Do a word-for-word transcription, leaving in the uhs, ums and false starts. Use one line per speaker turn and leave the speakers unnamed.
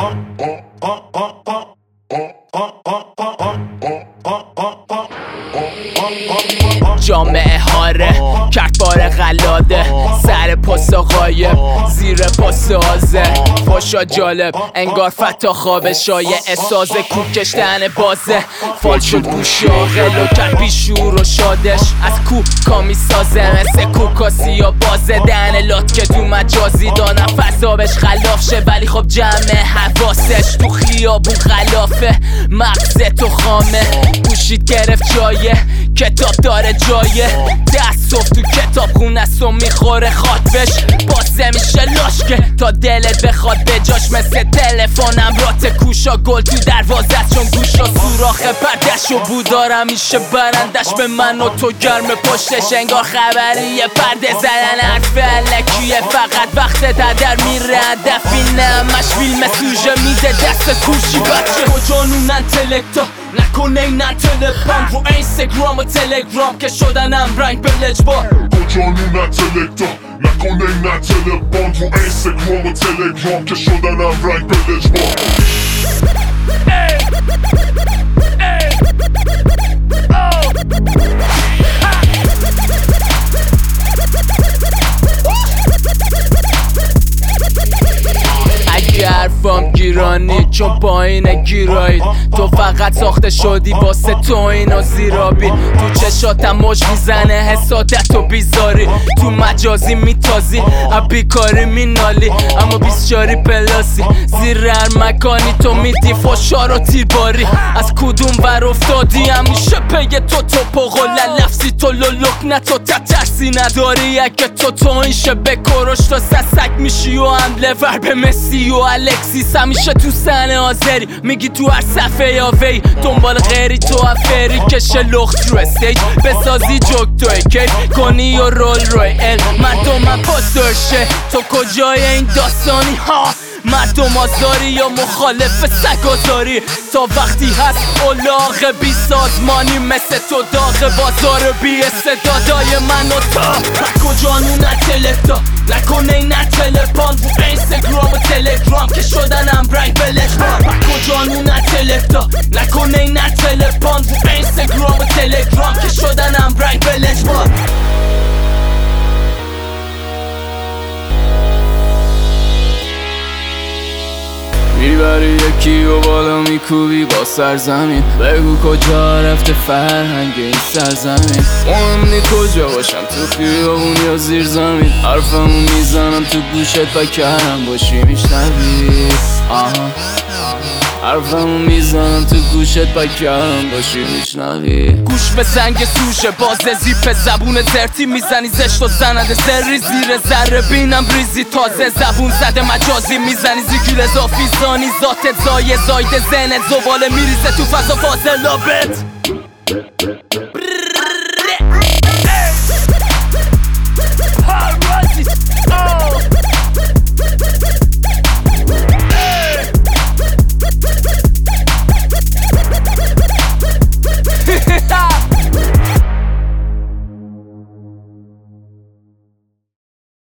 جامعه هاره کرد بار غلاده سر پاس قایب زیر پاس آزه فاشا جالب انگار فتا خواب شایع سازه کوک کشتن بازه فال شد گوشاغل و کرد بیشور و شادش از کو کامی سازه مثل کوکاسی یا بازه دهن لات که تو مجازی دانم فضابش خلاف شه ولی خب جمع حواسش تو خیابون خلافه مغز تو خامه گوشید گرفت جایه کتاب داره جایه دست صف تو کتاب خونه سو میخوره خاطبش بازه میشه لاشکه تا دلت بخواد به جاش مثل تلفنم رات کوشا گل تو دروازه چون گوشا سوراخ پردش و بودارم میشه برندش به من و تو گرم پشتش انگار خبریه پرده زدن حرف علکیه فقط وقت تدر میره هدفی نه همش فیلم سوژه میده دست کوشی بچه کجانونن تلکتا نکنه اینن تلپان رو اینستاگرام و تلگرام که شدنم رنگ به لجبار
کجانونن تلکتا نکنه اینن تلپان رو اینستاگرام و تلگرام که شدنم رنگ به لجبار
حرفام گیرانی چون پایین گیرایید تو فقط ساخته شدی واسه تو اینو زیرابی تو چشاتم موج میزنه حسادت و بیزاری تو مجازی میتازی اب بیکاری مینالی اما بیسچاری پلاسی زیر هر مکانی تو میدی فشار و تیرباری از کدوم ور افتادی همیشه پی تو تو و لفظی تو لولک نه تو تترسی نداری اگه تو تو این شبه کروش تو سسک میشی و حمله ور به مسی و الکسیس همیشه تو صحنه حاضری میگی تو هر صفحه یا وی دنبال غیری تو افری که شلوخت رو استیج بسازی جوک تو کیف کنی و رول روی ال مردم من پاسورشه تو کجای این داستانی ها مردم آزاری یا مخالف سگازاری تا وقتی هست اولاغ بی سازمانی مثل تو داغ بازار بی استعدادای من و تو کجانونن تلکتا نکنه اینن تلپان رو اینستاگرام و تلگرام که شدنم رنگ به لجبار کجانونن تلکتا نکنه اینن تلپان رو اینستاگرام و تلگرام که شدنم رنگ به لجبار
میبری یکی و بالا میکوبی با سرزمین بگو کجا رفته فرهنگ این سرزمین مهم نی کجا باشم تو خیابون یا زیر زمین حرفمو میزنم تو گوشت و کرم باشی میشنوی آها حرفمو میزنم تو گوشت با کرم باشی میشنوی
گوش به زنگ سوشه باز زیپ زبون زرتی میزنی زشت و زنده سری زیر ذره بینم ریزی تازه زبون زده مجازی میزنی زیگیل اضافی زانی ذاتت زایه زایده زنت زباله میریزه تو فضا فاضلابت